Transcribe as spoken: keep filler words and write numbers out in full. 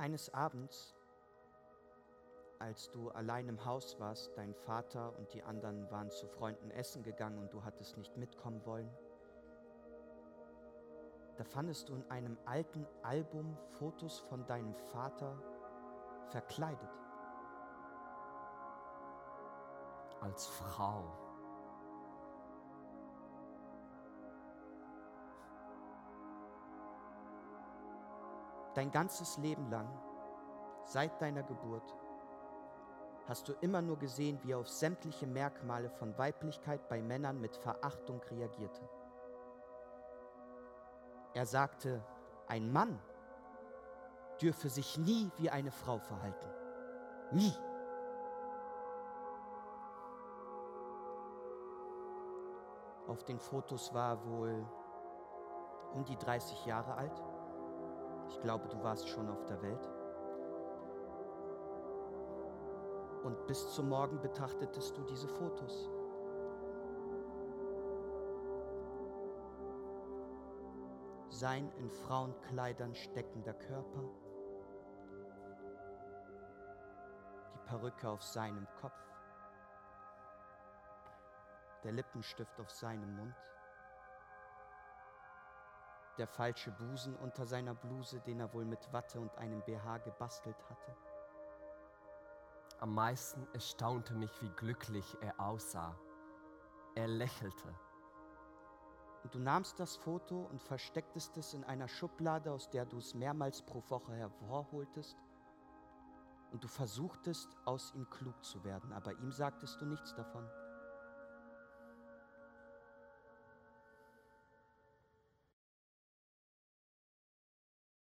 Eines Abends, als du allein im Haus warst, dein Vater und die anderen waren zu Freunden essen gegangen und du hattest nicht mitkommen wollen, da fandest du in einem alten Album Fotos von deinem Vater verkleidet. Als Frau. Dein ganzes Leben lang, seit deiner Geburt, hast du immer nur gesehen, wie er auf sämtliche Merkmale von Weiblichkeit bei Männern mit Verachtung reagierte. Er sagte, ein Mann dürfe sich nie wie eine Frau verhalten. Nie. Auf den Fotos war er wohl um die dreißig Jahre alt. Ich glaube, du warst schon auf der Welt. Und bis zum Morgen betrachtetest du diese Fotos. Sein in Frauenkleidern steckender Körper, die Perücke auf seinem Kopf, der Lippenstift auf seinem Mund, der falsche Busen unter seiner Bluse, den er wohl mit Watte und einem B H gebastelt hatte. Am meisten erstaunte mich, wie glücklich er aussah. Er lächelte. Und du nahmst das Foto und verstecktest es in einer Schublade, aus der du es mehrmals pro Woche hervorholtest. Und du versuchtest, aus ihm klug zu werden, aber ihm sagtest du nichts davon.